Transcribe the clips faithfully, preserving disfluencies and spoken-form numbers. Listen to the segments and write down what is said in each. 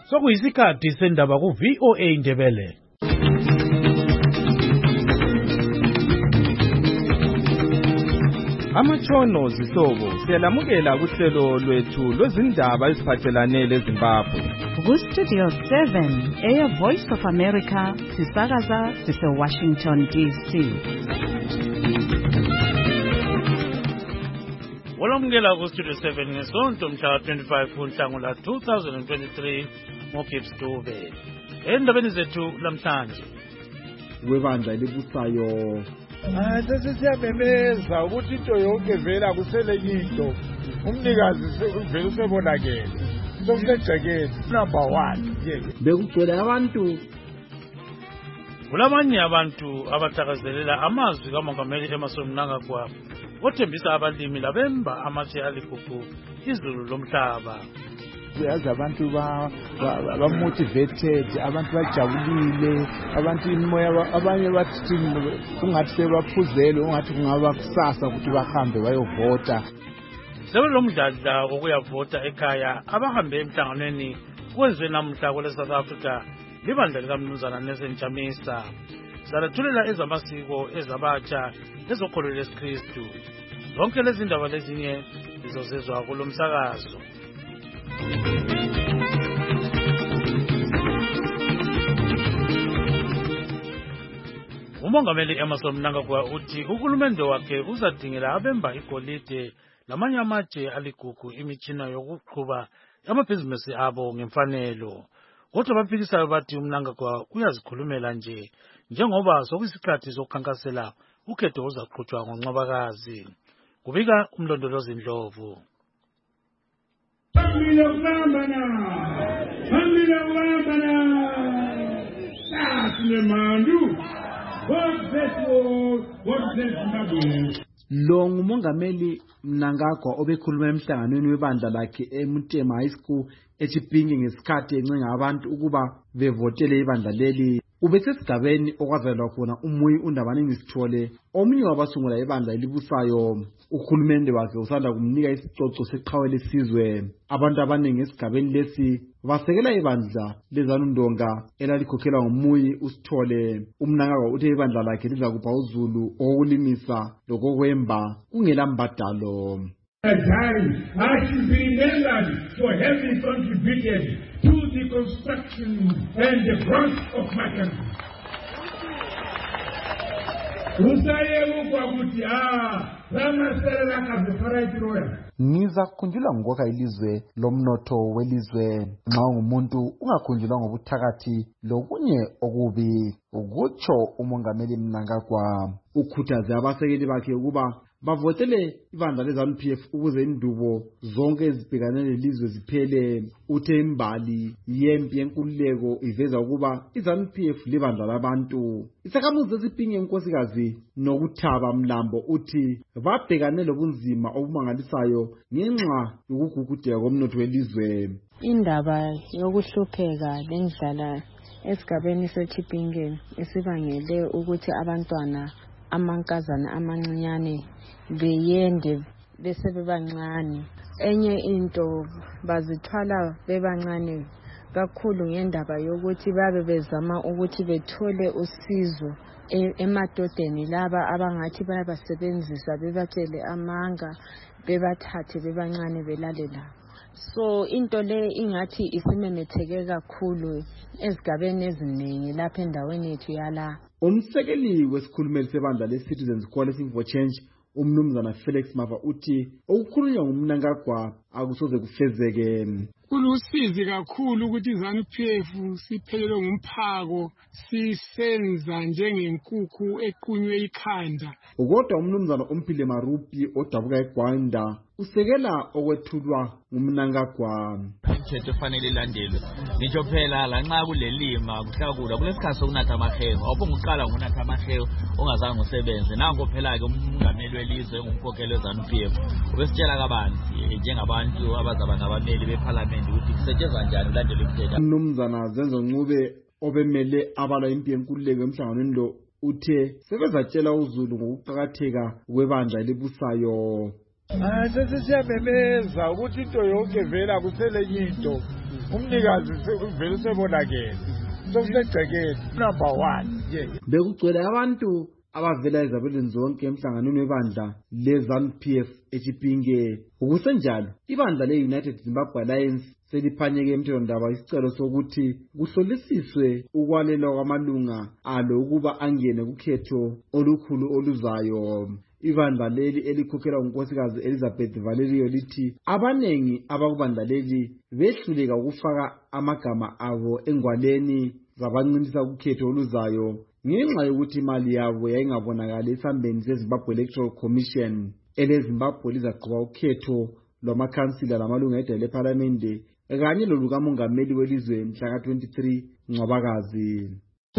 Sokuyisikhathi sendaba ku V O A Ndebele. Amatshono zihlobo siyalamukela kuhlelo lwethu lwezindaba eziphathelane leZimbabwe. Ku Studio seven, Air Voice of America, sisakaza sise Washington D C. Walamukela ku Studio seven ngesonto mhla twenty-five kuNhlangula two thousand twenty-three ngoGibbs Dube. Endabeni zethu lamhlanje. Webandla elibusayo Ah sesiyabemeza ukuthi into yonke vela kusele into. Umnikazi vele usebonakele. Sokusegcekeni number one. Bekugcwele abantu. Kulamanye abantu abathakazelela amazwi kaMongameli Emmerson Mnangagwa othembisa abalimi labemba amatshe aligugu izulu lomhlaba. Uyazi abantu ba motivated, abantu bajabulile, abantu imoya abanye bathi ungathi sebaphuzele, ungathi kungaba kusasa ukuthi bahambe bayovota. Sebelomdladla okuyavota ekhaya abahambe emhlanganweni kwenze namhla kule South Africa libandla likaMnumzana Nelson Chamisa. Salathulela ezamasiko ezabatsha ezokholwa leSikristu. Zonke lezi ndaba lezinye izozezwa kulomsakazo. Umongameli Emmerson Mnangagwa uthi uhulumende wakhe uzadingela abemba igolide lamanye amatshe aligugu imitshina yokuqhuba amabhizinisi abo ngemfanelo. Kodwa abaphikisayo bathi uMnangagwa uyazikhulumela nje njengoba sokuyisikhathi sokukhankasela ukhetho ozaqhutshwa ngoNcwabakazi. Kubika umlondolozi Ndlovu. Family of Lambana, family of Lambana, that's the mandu. What that was, what that Lo ngumongameli Mnangagwa obekhuluma emhlanganweni webandla lakhe eMutema High School eChipinge ngesikhathi encenga abantu ukuba bevotele ibandla leli. Ubesesigabeni okwazalwa khona umuyi uNdabani Ngisithole omunye wabasungula ibandla elibusayo. Uhulumende wakhe usanda kumnika isicoco seqhawe lesizwe. Abantu abaningi esigabeni lesi basekela ibandla lezanundonga elalikhokhela ngumuyi uSithole. Umnangagwa uthe ibandla lakhe liza kupha uzulu okulimisa lokokwemba kungela mbadalo. A time I should be remembered for having contributed to the construction and the growth of my country. Niza kunjula ngokwakha ilizwe lomnotho welizwe nxa ungumuntu ungakhunjulwa ngobuthakathi lokunye okubi. Ukutsho umongameli Mnangagwa ukhuthaze abasekeli bakhe ukuba bavotele ibandla leZANU P F ukuze indubo zonke ezibhekane lelizwe ziphele. Uthe imbali yempi yenkululeko iveza ukuba iZANU P F libandla labantu. Isakhamuzi eSipinge inkosikazi nokuthaba Mlambo uthi babhekane lobunzima obumangalisayo ngenxa yokugugudeka komnotho welizwe. Indaba yokuhlupheka lendlala esigabeni seChipinge esibangele ukuthi abantwana amankazana amancinyane beyende bese bebancane. Enye into bazithwala bebancane kakhulu ngendaba yokuthi babe bezama ukuthi bethole usizo emadodeni laba abangathi bayabasebenzisa bebatshele amanga bebathathe bebancane belalela. So into le ingathi isimemetheke kakhulu ezigabeni eziningi lapha endaweni yethu yala. Umsekeli wesikhulumeli sebandla leCitizens Coalition for Change uMnumzana Felix Mava uthi okukhulunywa nguMnangagwa akusoze kufezeke. Kulusizi kakhulu ukuthi iZANU P F siphelelwe ngumphako sisenza njengenkukhu equnywe ikhanda. Kodwa uMnumzana Umphile Marupi odabuka eGwanda usekela okwethulwa nguMnangagwa. Imithetho efanele ilandelwe. Ngisho phela la nxa kulelima kuhlakula kulesikhathi sokunatha amahewu. Awubonga uqala ngonatha amahewu ongazange usebenze. Nango phela ke umongameli welizwe ngumkhokheli weZANU P F. Ubesitshela kabanzi njengabantu abazaba ngabameli beParliament ukuthi kusetshenzwa njani ulandele imithetho. uMnumzana Zenzo Ncube obemele abala impi yenkululeko emhlanganweni lo uthe sebezatshela uzulu ngokuqhakatheka kwebandla elibusayo. Ah, sesiyamemeza ukuthi into yonke vela kusele into. Umnikazi vele sebonakele. Sokusegcekeni number one. Yeah. Bekugcwele abantu abavela ezabelweni zonke emhlanganweni webandla leZANU-P F eChipinge. Ukusenjalo, ibandla le-United Zimbabwe Alliance seliphanyeke emthethwandaba isicelo sokuthi kuhlolisiswe ukwalelwa kwamalunga alo ukuba angene kukhetho olukhulu oluzayo. Ibandla leli elikhokhelwa ngunkosikazi Elizabeth Valerio lithi abanengi abakubandla leli behluleka ukufaka amagama abo engwaleni zabancinisa kukhetho oluzayo ngenxa yokuthi imali yabo yayingabonakali esambeni seZimbabwe Electoral Commission. EleZimbabwe lizaqhuba ukhetho lwamakhansila lamalunga edale lePhalamende kanye lolukamongameli welizwe mhla ka twenty-three Ncwabakazi.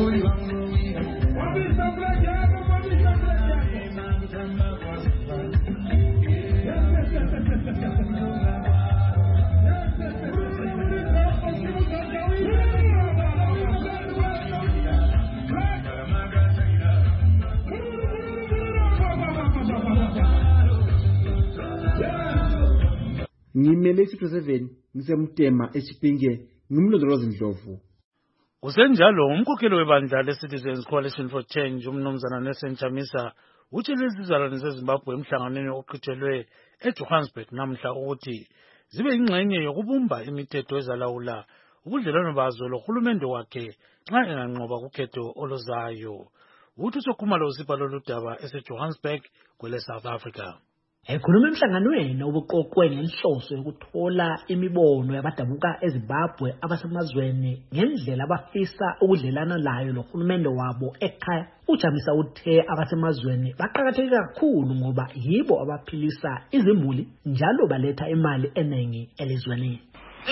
Ngimele isitho seven ngisemtema eChipinge ngimlondoloza Ndlovu. Kusenjalo umkhokheli webandla le-Citizens Coalition for Change umnumzana Nelson Chamisa uthi lezizalwane zeZimbabwe emhlanganweni oqhutshelwe eJohannesburg namhla ukuthi zibe ingxenye yokubumba imithetho ezalawula ubudlelwano bazo lohulumende wakhe nxa enganqoba kukhetho oluzayo. Uthi uSokhumalo usipha lolu daba eseJohannesburg kwele South Africa. Ekhuluma emhlanganweni obuqoqwe ngenhloso yokuthola imibono yabadabuka eZimbabwe abasemazweni ngendlela abafisa ukudlelana layo lohulumende wabo ekhaya, uJamisa uthe abasemazweni baqhakatheke kakhulu ngoba yibo abaphilisa izimuli njalo baletha imali eningi elizweni.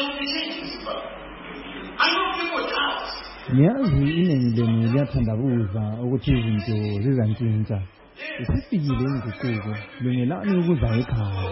Ngiyazi iningi lenu liyathandabuza ukuthi izinto zizantshintsha. Isifikile inguquko lungelani ukuza ekhaya.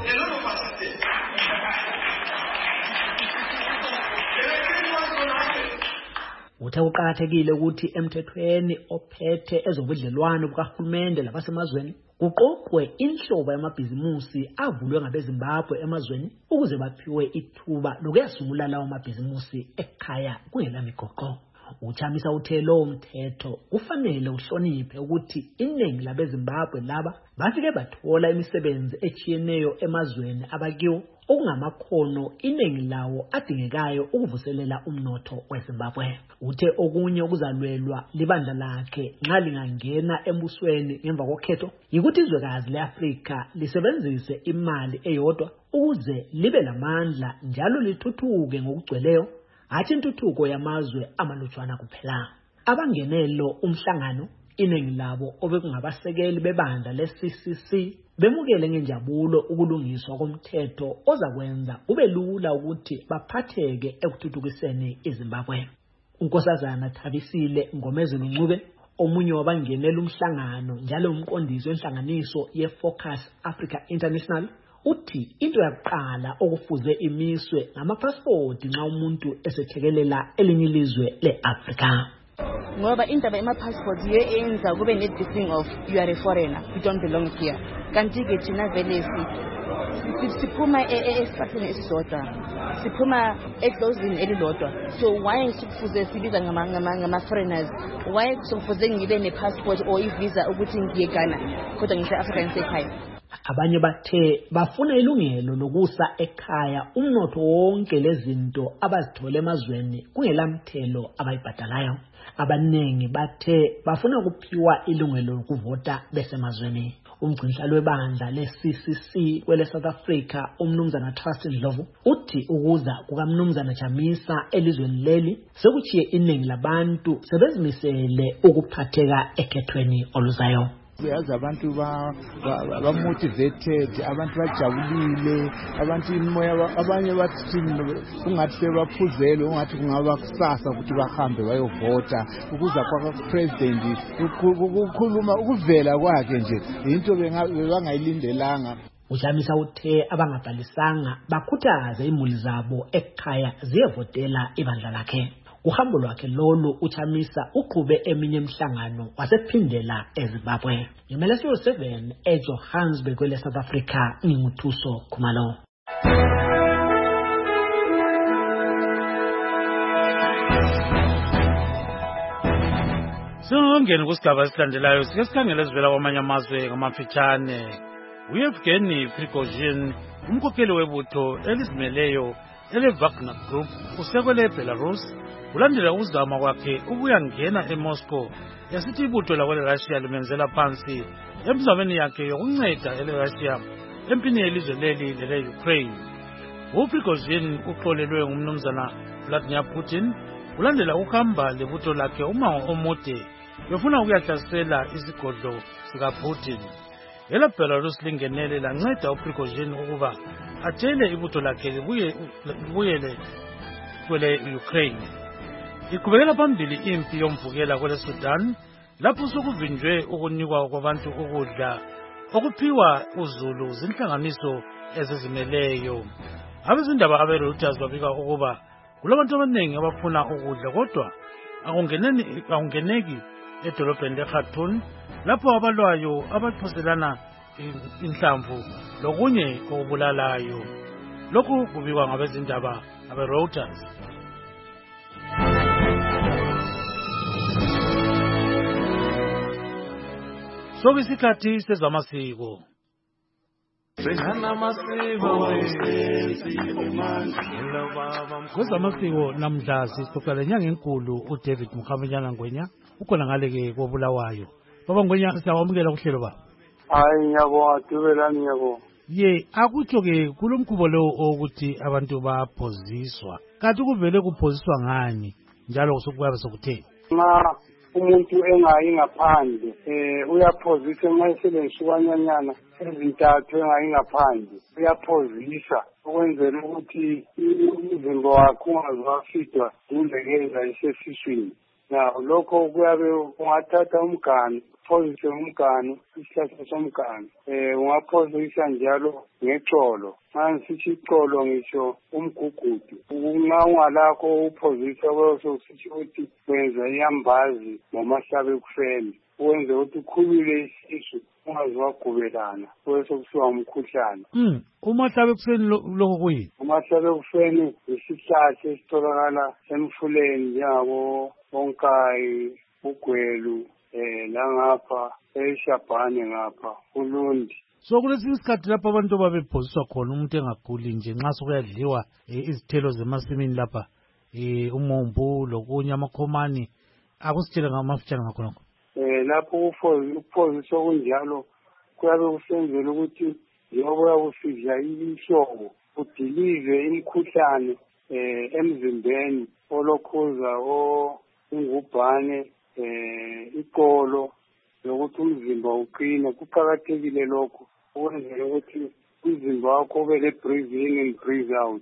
Uthe uqhakathekile ukuthi emthethweni ophethe ezobudlelwano bukahulumende labasemazweni kuqoqwe inhlobo yamabhizimusi avulwe ngabeZimbabwe emazweni ukuze baphiwe ithuba lokuyasungula lawo mabhizimusi ekhaya kungela migoqo. Uchamisa uthe lo mthetho kufanele uhloniphe ukuthi iningi labeZimbabwe laba bafike bathola imisebenzi echiyeneyo emazweni abakiwo okungamakhono iningi lawo adingekayo ukuvuselela umnotho weZimbabwe. Uthe okunye okuzalwelwa libandla lakhe nxa lingangena embusweni ngemva kokhetho yikuthi izwekazi leAfrika lisebenzise imali eyodwa ukuze libe lamandla njalo lithuthuke ngokugcweleyo athi intuthuko yamazwe amalutshwana kuphela. Abangenelo umhlangano iningi labo obekungabasekeli bebandla le-C C C bemukele ngenjabulo ukulungiswa komthetho ozakwenza kube lula ukuthi baphatheke ekuthuthukiseni iZimbabwe. uNkosazana Thabisile Ngomezulu Ncube omunye wabangenela umhlangano njalo umqondisi wenhlanganiso ye-Focus Africa International uthi into yakuqala okufuze imiswe ngamaphasipoti nxa umuntu esethekelela elinye ilizwe le-Afrika. Ngoba indaba ema-passport yenza kube ne-this thing of you are a foreigner, you don't belong here. Kanti ke thina vele siphuma esihlathini esisodwa, siphuma edlozini elilodwa. So why sikufuze sibiza ngama-foreigners? Why sikufuze ngibe ne-passport or i-visa ukuthi ngiye Ghana kodwa ngise-Afrika ngisekhaya? Abanye bathe bafuna ilungelo lokusa ekhaya umnotho wonke lezinto abazithola emazweni kungelamthelo abayibhadalayo. Abanengi bathe bafuna ukuphiwa ilungelo lokuvota besemazweni. Umgcinhlalo webandla le-C C C kwele South Africa umnumzana Trust Ndlovu uthi ukuza kukamnumzana Chamisa elizweni leli sekuchiye iningi labantu sebezimisele ukuphatheka ekhethweni oluzayo. Uyazi abantu ba motivated, abantu bajabulile, abantu imoya abanye bathi ungathi sebaphuzele, ungathi kungaba kusasa ukuthi bahambe bayovota ukuza kwa president ukukhuluma ukuvela kwakhe nje into bengayilindelanga. Ujamisa uthe abangabhalisanga bakhuthaze imuli zabo ekhaya ziyevotela ibandla lakhe. uhambo lwakhe lolu uChamisa uqhube eminye imihlangano wasephindela eZimbabwe. Imele siyo seven eJohannesburg kwele South Africa nginguthuso Khumalo. Singangena kusigaba esilandelayo sike sikhangele sivela kwamanye amazwe ngamafitshane. uEvgeny Prigozhin, umkhokheli webutho elizimeleyo ele-Wagner Group, usekwele eBelarus ulandela uzama kwakhe ukuyangena eMoscow esithi ibutho lakwele Russia limenzela phansi emzameni yakhe yokunceda ele-Russia empini yelizwe leli lele-Ukraine. uPrigozhin uxolelwe ngumnumzana Vladimir Putin ulandela ukuhamba lebutho lakhe umango omude befuna ukuyahlasela isigodlo sikaPutin. Ela Belarus lingenele lanceda uPrigozhin ukuba atshele ibutho lakhe libuyele kwele Ukraine. Iqhubekela phambili impi yomvukela kwele Sudan lapho sokuvinjwe ukunikwa kwabantu ukudla okuphiwa uzulu zinhlanganiso ezizimeleyo. Abezindaba abeReuters babika ukuba kulabantu abaningi abafuna ukudla kodwa akungeneni akungeneki edolobheni leKhartoum lapho abalwayo abaphoselana inhlamvu lokunye okubulalayo. Lokhu kubikwa ngabezindaba abeReuters. Sokuyisikhathi sezamasiko. Kwezamasiko namhla sixoxa lenyanga enkulu uDavid Mukhamanyana Ngwenya ukhona ngale ke kobulawayo. Baba Ngwenya siyawamukela kuhlelo baba. Hayi ngiyabonga Dubelani ngiyabonga. Ye akutsho ke kulomkhubo lo ukuthi abantu baphoziswa. Kanti kuvele kuphoziswa ngani njalo kusukuyabe sokutheni? Na umuntu engayi ngaphandle eh uyaphozisa mayisebenzisa kwanyanyana ezintathu engayi ngaphandle uyaphozisa ukwenzela ukuthi umzimba wakho ungazwafidwa indlekeza isesiswini. Na lokho kuyabe ungathatha umganu phozise umganu isihlahla somganu eh ungaphozisa njalo ngexolo manje ixolo ngisho umgugudu unqanqa lakho uphozisa bese usithi ukuthi wenza iyambazi ngomahlabe ekufeni wenze ukuthi ukhulule isisu ungazwagubelana bese kusiwa umkhuhlane. Mm umahlabe ekufeni lokho kuyini? Umahlabe ekufeni isihlahla esitholakala emfuleni njengabo onkayi ugwelu eh la ngapha eShabhane ngapha uLundi. So kulesi isikhathi lapha abantu babephoziswa khona umuntu engaguli nje nxa sokuyadliwa izithelo zemasimini lapha eh umombo lokunye amakhomani akusitshela ngamafitshane ngakhona. Eh lapho ukuphoziswa kunjalo kuyabe kusenzela ukuthi njengoba uyakusidla ihlobo udilive imikhuhlane eh emzimbeni olokhuza o ingubhane eh iqolo lokuthi umzimba uqine. Kuqakathekile lokho ukwenzela ukuthi umzimba wakho ube le breathe in and breathe out.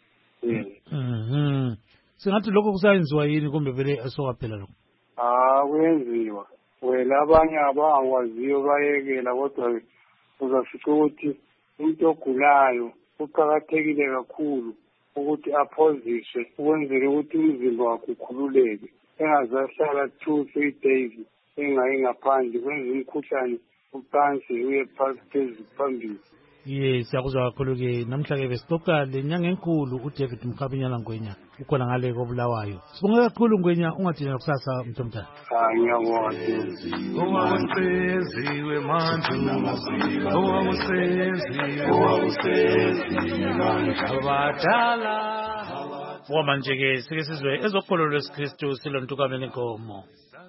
Mhm. Singathi lokho kusayenziwa yini kumbe vele asokaphela lokho? Ah kuyenziwa. Wena abanye abangakwaziyo bayekela kodwa uzafica ukuthi umuntu ogulayo kuqakathekile kakhulu ukuthi aphoziswe ukwenzela ukuthi umzimba wakho ukhululeke engazahlala two three days engayi ngaphandle kwenza umkhuhlane uqanse uye phambili. Ye siyakuzwa kakhulu ke namhla ke besixoxa lenyanga enkulu uDavid Mukhamanyana Ngwenya ukhona ngale kobulawayo. Sibonga kakhulu Ngwenya ungathina kusasa mntomntana. Hayi ngiyabonga. Owawusenziwe manje owawusenziwe owawusenziwe abadala. Wamanje ke sike sizwe ezokholo lwesikristu silontukameni inkomo.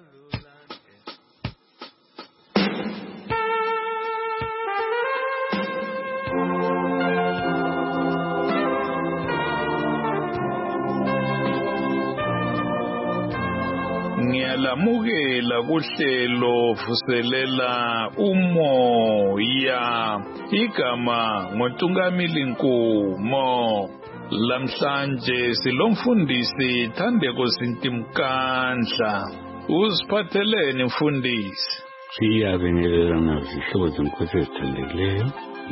Ngiyalamukela kuhlelo vuselela umoya igama ngoNtungamili Nkomo. Lamhlanje silomfundisi Thandeko Sintimkandla. Uziphatheleni mfundisi? Siyabingelela nazihlobo zenkosi ezithandekileyo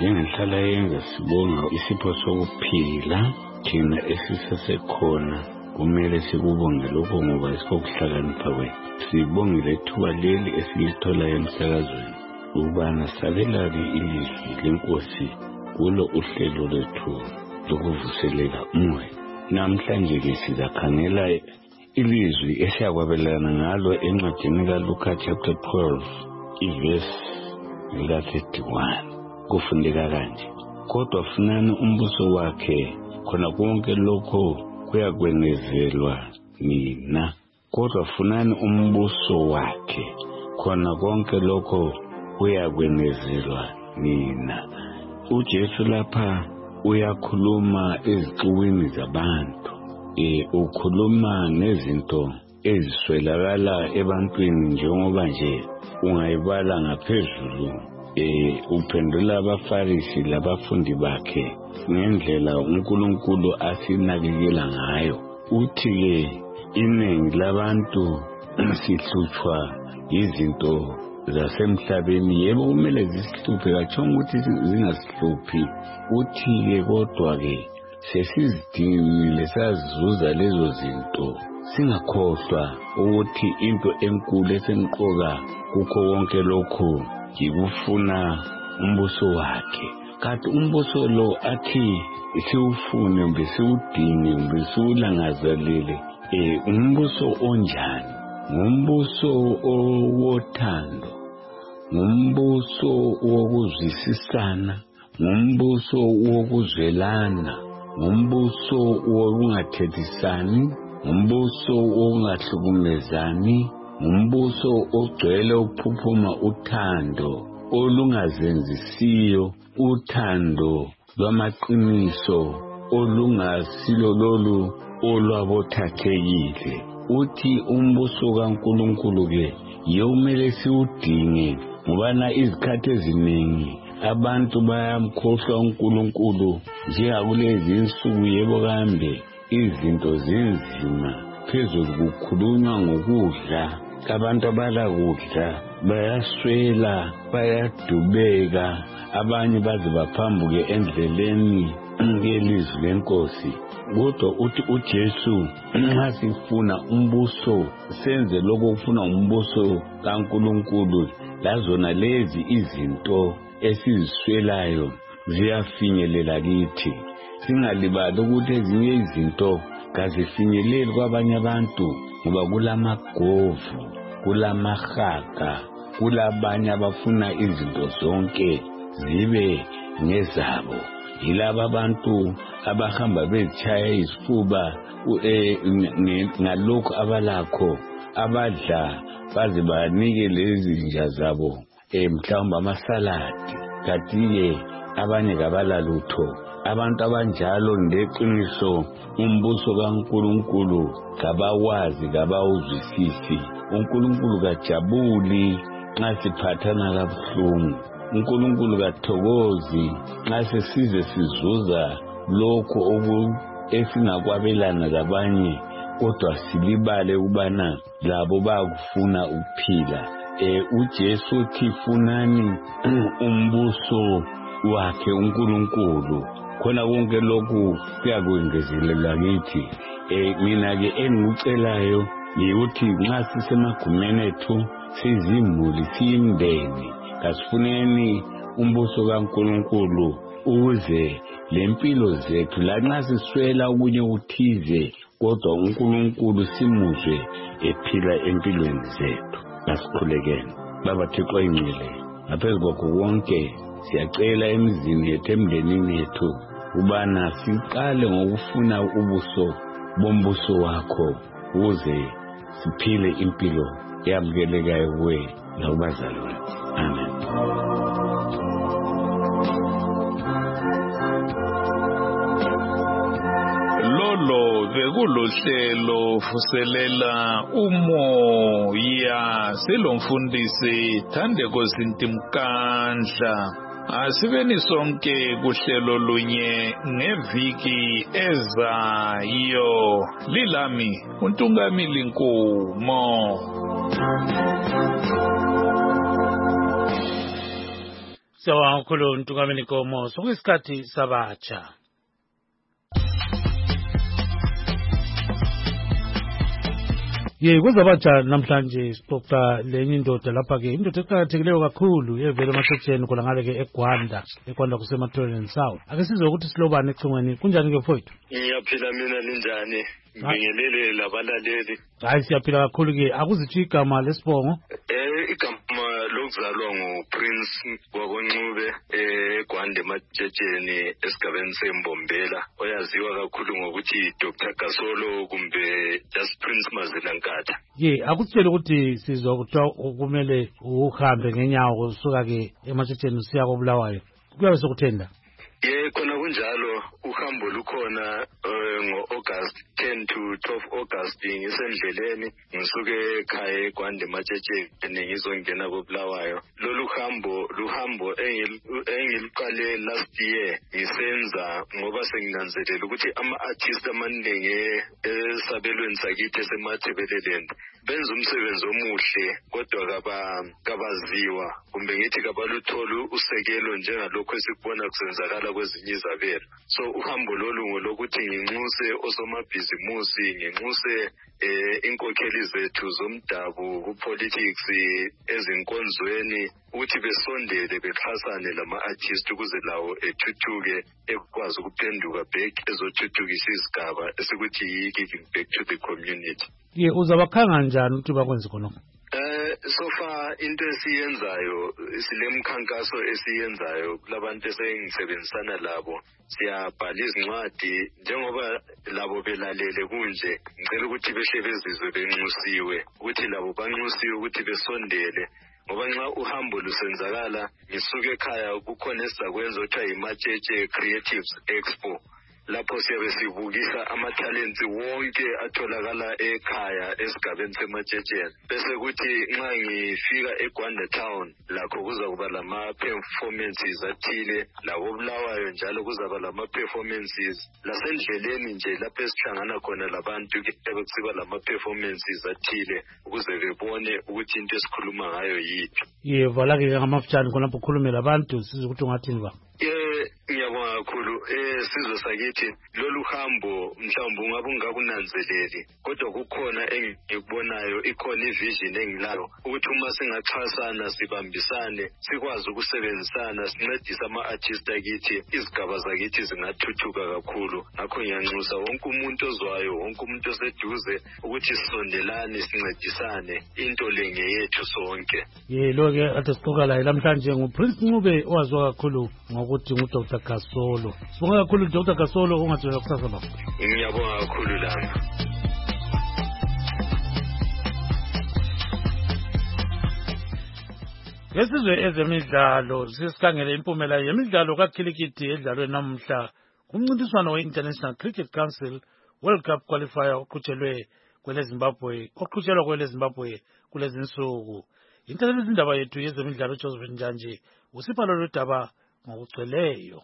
njengenhlala yenza sibonga isipho sokuphila thina esisesekhona kumele sikubonge lokho ngoba isikokuhlakanipha kwethu. Sibongile ithuba leli esilithola emsakazweni ukubana sabelake ilizwi lenkosi kulo uhlelo lwethu lokuvuselela umoya. Namhlanje-ke sizakhangela ilizwi esiyakwabelana ngalo encwadini kaLuka chapter twelve ivesi lika thirty-one. Kufundeka kanje: kodwa funani umbuso wakhe, khona konke lokho kuyakwenezelwa nina. Kodwa funani umbuso wakhe, khona konke lokho kuyakwenezelwa nina. uJesu lapha uyakhuluma ezixukwini zabantu. Eh ukhuluma nezinto eziswelakala ebantwini njengoba nje ungayibala ngaphezulu. Eh uphendula abafarisi labafundi bakhe ngendlela uNkulunkulu asinakekela ngayo. Uthi ke iningi labantu sihlutshwa izinto zasemhlabeni. Yebo kumele zisihluphe, kachonga ukuthi zingasihluphi. Uthi ke kodwa ke sesizidingile sazizuza lezo zinto, singakhohlwa ukuthi into enkulu esemqoka kukho konke lokhu yikufuna umbuso wakhe. Kanti umbuso lo athi siwufune mbe siwudinge mbe siwulangazelele, eh umbuso onjani? Ngumbuso owothando, ngumbuso wokuzwisisana, ngumbuso wokuzwelana, ngumbuso wokungathethisani, ngumbuso wokungahlukumezani, ngumbuso ogcwele ukuphuphuma uthando olungazenzisiyo, uthando lwamaqiniso olungasilo lolu olwabothathekile. Uthi umbuso kaNkulunkulu ke yomele siwudinge ngobana izikhathi eziningi abantu bayamkhohlwa uNkulunkulu njengakulezi insuku. Yebo kambe izinto zinzima, phezulu kukhulunywa ngokudla, abantu abala kudla bayaswela, bayadubeka, abanye baze baphambuke endleleni ngelizwi lenkosi. Kodwa uthi uJesu nxa sifuna umbuso, senze lokho kufuna umbuso kaNkulunkulu, lazona lezi izinto esiziswelayo ziyafinyelela kithi. Singalibali ukuthi ezinye izinto kazifinyeleli kwabanye abantu ngoba kulamagovu, kulamahaka, kulabanye abafuna izinto zonke zibe ngezabo. Yilaba abantu abahamba bezitshaya izifuba ngalokho abalakho, abadla baze banike lezi nja zabo mhlawumbe amasaladi, kanti-ke abanye kabalalutho. Abantu abanjalo ngeqiniso umbuso kaNkulunkulu kabawazi, kabawuzwisisi. uNkulunkulu kajabuli nxa siphathana kabuhlungu. uNkulunkulu kathokozi nxa sesize sizuza lokho oku esingakwabelana labanye, kodwa silibale ukubana labo bayakufuna ukuphila. Eh uJesu uthi funani umbuso wakhe uNkulunkulu, khona konke lokhu kuyakwengezelela kithi. Eh mina ke engikucelayo yikuthi nxa sisemagumeni ethu, sizimuli, siyimndeni, kasifuneni umbuso kaNkulunkulu ukuze lempilo zethu lanxa siswela okunye uthize, kodwa uNkulunkulu simuzwe ephila empilweni zethu. Kasikhulekeni. Baba Thixo ingcwele, ngaphezu kwakho konke siyacela emizini yethu, emndenini yethu, ubana siqale ngokufuna ubuso bombuso wakho ukuze siphile impilo eyamukelekayo kuwe nakubazali bethu. Amen. Lolo bekulohlelo vuselela umoya silomfundisi Thandeko Zintimkandla. Asibeni sonke kuhlelo lunye ngeviki ezayo. Lilami uNtungamili Nkumo. Sawubona kakhulu uNtungamili Nkumo. Sokuyisikhathi sabatsha. Ye kuzabatsha namhlanje sixoxa lenye indoda lapha ke indoda eqhakathekileyo kakhulu evela emathekeni khona ngale ke eGwanda eGwanda kusemathoreni South. Ake sizwe ukuthi silobani ecingweni kunjani ke mfowethu? Ngiyaphila mina ninjani? Ngibingelele labalaleli. Hayi siyaphila kakhulu ke akuzithi igama lesibongo. Eh igama lokuzalwa nguPrince Gwakoncube eGwanda ematshejeni esigabeni seMbombela oyaziwa kakhulu ngokuthi Doctor Gasolo kumbe just Prince Mazilankatha. Ye akutshelwe ukuthi sizwa kuthiwa kumele uhambe ngenyawo usuka ke ematshejeni usiya koBulawayo. Kuyabe sokuthenda? Ye khona kunjalo uhambo lukhona ngo-August ten to twelve August ngisendleleni ngisuke ekhaya eGwanda ematshejeni ngizongena koBulawayo. Lolu hambo luhambo engiliqale last year ngisenza ngoba senginanzelela ukuthi ama-artist amaningi esabelweni sakithi esemathebeleland benza umsebenzi omuhle kodwa kabaziwa kumbe ngithi kabaluthola usekelo njengalokho esikubona kusenzakala kwezinye izabelo. So uhambo lolu ngolokuthi nginxuse osomabhizimusi nginxuse inkokheli zethu zomdabu kupolitics ezinkonzweni ukuthi besondele bexhasane lama-artist ukuze lawo ethuthuke ekwazi ukuphenduka back ezothuthukisa isigaba esikuthi yi-giving back to the community. Ye uzabakhanga njani ukuthi bakwenze khonokho? Eh so far into esiyenzayo silemkhankaso esiyenzayo kulabantu esengisebenzisana labo siyabhala izincwadi njengoba labo belalele kunje ngicela ukuthi behle bezizwe benxusiwe ukuthi labo banxusiwe ukuthi besondele ngoba nxa uhambo lusenzakala ngisuke ekhaya kukhona esizakwenza okuthiwa yiMatshetshe Creatives Expo. Lapho siyabe sibukisa amathalenti wonke atholakala ekhaya esigabeni sematshejeni bese kuthi nxa ngifika eGwanda town lakho kuzakuba lama-performances athile lakoBulawayo njalo kuzaba lama-performances lasendleleni nje lapho esihlangana khona labantu kuyabe kusiba lama-performances athile ukuze bebone ukuthi into esikhuluma ngayo yiphi. Ye vala-ke ngamafutshane khonapho ukhulumela abantu sizwe ukuthi ungathini ba? Eh ngiyabonga kakhulu eh sizwe sakithi lolu hambo mhlawumbe ungabe ungakunanzeleli kodwa kukhona engikubonayo ikhona ivision engilayo ukuthi uma singaxhasana sibambisane sikwazi ukusebenzisana sincedise ama-artist akithi izigaba zakithi zingathuthuka kakhulu. Ngakho ngiyanxusa wonke umuntu ozwayo wonke umuntu oseduze ukuthi sisondelane sincedisane into le ngeyethu sonke. Ye lo-ke ade sixoxa laye namhlanje nguPrince Ncube owaziwa kakhulu ngokuthi nguDr Gasolo. Sibonga kakhulu Dr Gasolo ungathela kusasa baba. Ngiyabonga kakhulu lami. Ngesizwe ezemidlalo sisikhangele impumela yemidlalo kakhilikithi edlalwe namuhla kumncintiswano we-International Cricket Council World Cup qualifier oqhutshelwe kwele Zimbabwe oqhutshelwa kwele Zimbabwe kulezi nsuku. Intatheli izindaba yethu yezemidlalo Joseph Njanje usipha lolu daba ngokugcweleyo.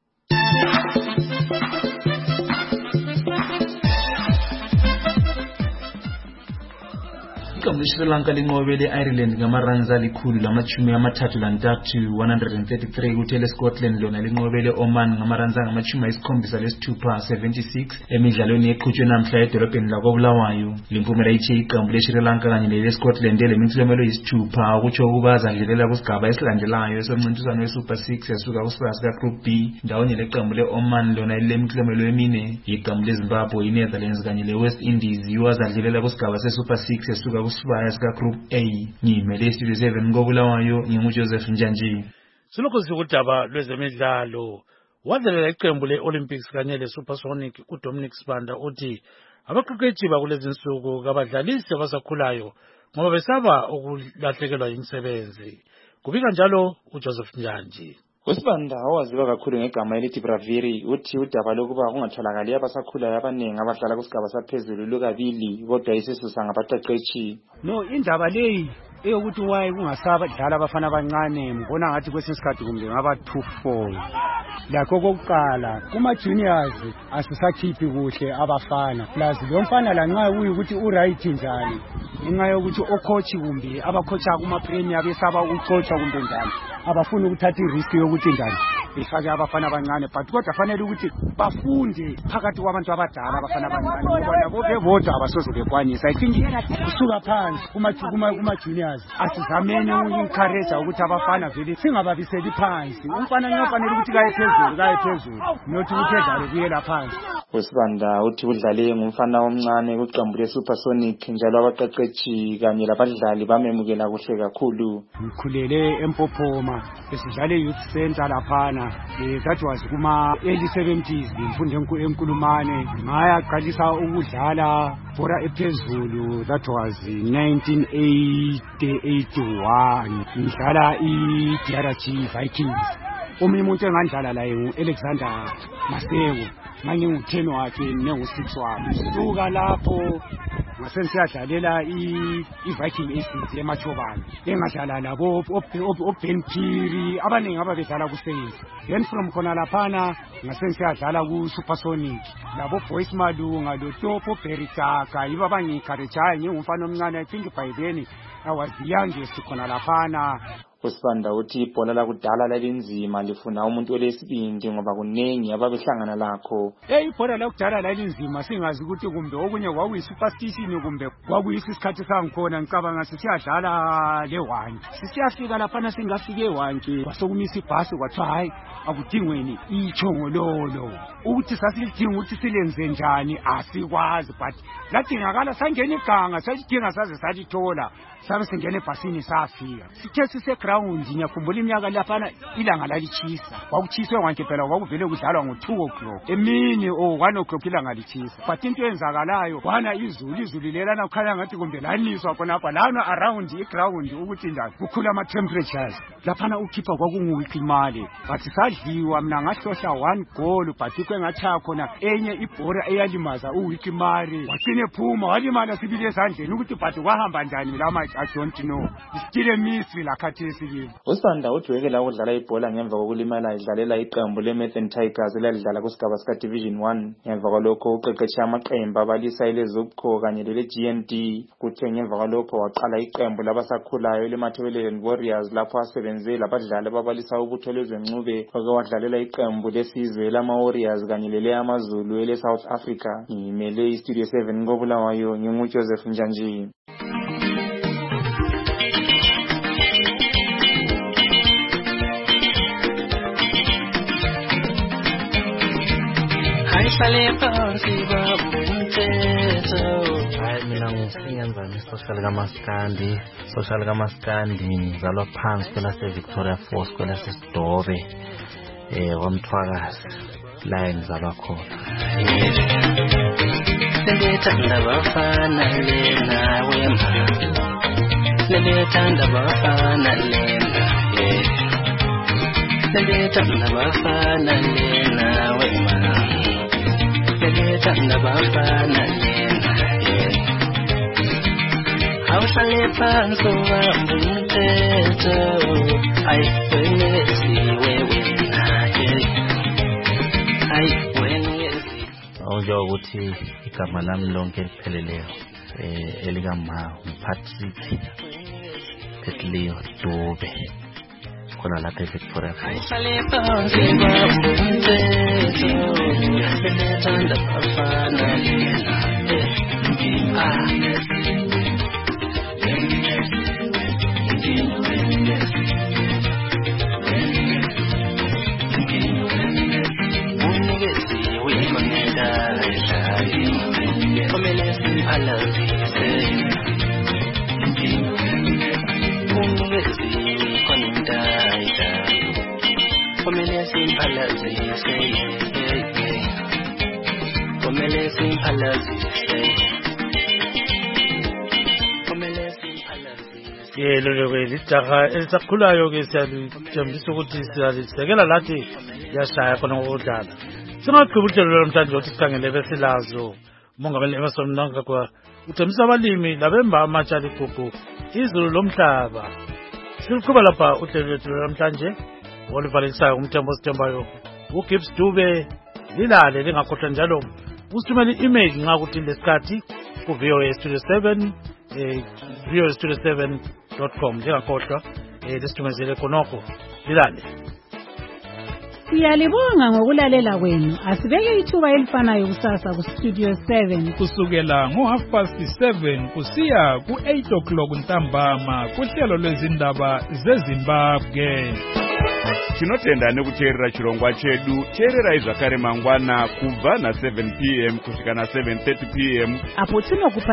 Iqembu leSri Lanka linqobele Ireland ngamaruns alikhulu lamachumi amathathu lantathu one hundred thirty-three kuthe leScotland lona linqobele Oman ngamaruns angamachumi ayisikhombisa lesithupha seventy-six emidlalweni eqhutshwe namhla edolobheni lakoBulawayo. Limpumela ithe iqembu leSri Lanka kanye leleScotland elemiklomelo yisithupha ukutsho ukuba azadlulela kusigaba esilandelayo esomncintiswano weSuper six esuka kusigaba sikaGroup B ndawonye leqembu le-Oman lona elilemiklomelo emine. Iqembu leZimbabwe, iNetherlands kanye leWest Indies yiwo azadlulela kusigaba seSuper six esuka kusibaya sikaGroup A. Ngimele Studio seven koBulawayo nginguJoseph Njanje. Silokho sikudaba lwezemidlalo wadlalela iqembu le-Olympics kanye le-Supersonic uDominic Sibanda uthi abaqeqeshi bakulezi nsuku kabadlalisi abasakhulayo ngoba besaba ukulahlekelwa yimisebenzi. Kubika njalo uJoseph Njanje. uSibanda owaziwa kakhulu ngegama elithi Braviri uthi udaba lokuba kungatholakali abasakhulayo abaningi abadlala kusigaba saphezulu lukabili kodwa isisusa ngabaqeqeshi. No, indaba leyi eyokuthi waye kungasabadlala abafana abancane ngibona ngathi kwesinye isikhathi kumbe ngaba two four. Lakho kokuqala kuma juniors asisakhiphi kuhle abafana plus lo mfana la nxa uyukuthi uright njani inxa yokuthi ocoach kumbe abacoacha kuma premier besaba ucoacha kumbe njani abafuna ukuthatha irisk yokuthi njani befake abafana abancane but kodwa fanele ukuthi bafunde phakathi kwabantu abadala abafana abancane ngoba nabo bebodwa abasoze bekwanisa I think kusuka phansi kuma kuma juniors asizameni uencourage ukuthi abafana vele singababiseli phansi umfana ngiyafanele ukuthi kaye phezulu kaye phezulu not ukuthi edlale kuyela phansi. uSibanda uthi udlale ngumfana omncane kuqembu leSupersonic njalo abaqeqetshi kanye labadlali bamemukela kuhle kakhulu. Ngikhulele eMpophoma esidlale youth center laphana that was kuma early seventies ngimfunde eNkulumane ngaya qalisa ukudlala bora ephezulu that was nineteen eighty-one ngidlala iD R G Vikings. Omunye umuntu engandlala la uAlexander Maseko manje ngu-ten wakhe nengu-six wami suka lapho ngase siyadlalela i-Viking Aces eMachobane engadlala labo oBen Phiri abaningi ababedlala kuSaints. Then from khona laphana ngase siyadlala kuSupersonic labo Boys Malunga lo Topo Bericaka yiba bangiencourage ngingumfana omncane I think by then I was the youngest khona laphana. uSibanda uthi ibhola lakudala lalinzima lifuna umuntu olesibindi ngoba kunengi ababehlangana lakho. Eh ibhola lakudala lalinzima singazi ukuthi kumbe okunye kwakuyisuperstition kumbe kwakuyisi isikhathi sangikhona ngicabanga sisiyadlala lewanke sisiyafika lapha singafike ewanke kwasokumisa ibhasi kwathiwa hayi akudingweni ichongololo ukuthi sasilidinga ukuthi silenze njani asikwazi but ladingakala sangena iganga sasidinga saze sathola sabe singene ebhasini safika sithe sise ground ngiyakhumbula iminyaka lapha ilanga lalichisa kwakuchiswe wanke phela kwakuvele kudlalwa ngo two o'clock emini o one o'clock ilanga lichisa but into eyenzakalayo kwana izulu izulu lelana kukhanya ngathi kumbe laniswa khona lapha lana around iground ukuthi njani kukhula ama temperatures lapha ukhipha kwakunguwikimali but sadliwa mina ngahlohla one goal but kwengathaya khona enye ibhora eyalimaza uwikimali waqine phuma walimala sibile esandleni ukuthi but kwahamba njani lama I don't know. Still a mystery lakhathi esibili. uSibanda udwekela ukudlala ibhola ngemva kokulimala idlalela iqembu leMartin Tigers elalidlala kusigaba sika Division one. Ngemva kwalokho uqeqeshe amaqembu abalisa ileZupco kanye leG N D. Kuthe ngemva kwalokho waqala iqembu labasakhulayo leMathebeleni Warriors lapho asebenze labadlali ababalisa ubutho lwezencube okwadlalela iqembu lesizwe lama Warriors kanye lele amaZulu ele South Africa. Ngimele iStudio seven ngobulawayo nginguJoseph Njanji. Hayi mina ngisingenza social kaMaskandi social kaMaskandi ngizalwa phansi kwela seVictoria Falls kwela seSidobe eh kwaMthwakazi la ngizalwa khona. Nendethanda bafana lena wema nendethanda bafana lena eh nendethanda bafana lena wema nendethanda bafana lena eh awusale phansi ubambe umthetho ayiwenezi wewe naye ayiwenezi awuja ukuthi igama lami lonke lipheleleyo eh elikama uPatrick Petleo Dube khona lapha eVictoria Falls. yelo lijaha elisakhulayo ke siyalithembisa ukuthi siyalisekela lathi yashaya khona ngokudlala. Singaqhubula uhlelo namhlanje ukuthi sikhangele besilazo umongameli Emerson Mnangagwa uthembisa abalimi labemba amatshali gugu izulu lomhlaba. Siqhubula lapha uhlelo lwethu namhlanje oluvalisayo umthembo sithembayo uGibbs Dube lilale lingakhohlwa njalo usithumela i-email nxa ukuthi lesikhathi ku V O A Studio seven eh V O A Studio seven dot com lingakhohlwa eh lesithumezele khonokho lilale. Siyalibonga ngokulalela kwenu. Asibeke ithuba elifanayo kusasa ku Studio seven kusukela ngo half past seven kusiya ku eight o'clock ntambama kuhlelo lwezindaba zeZimbabwe. Tinotenda nekuteerera chirongwa chedu. Teerera zvakare mangwana kubva na seven p m kusvika na seven thirty p m apo tinokupa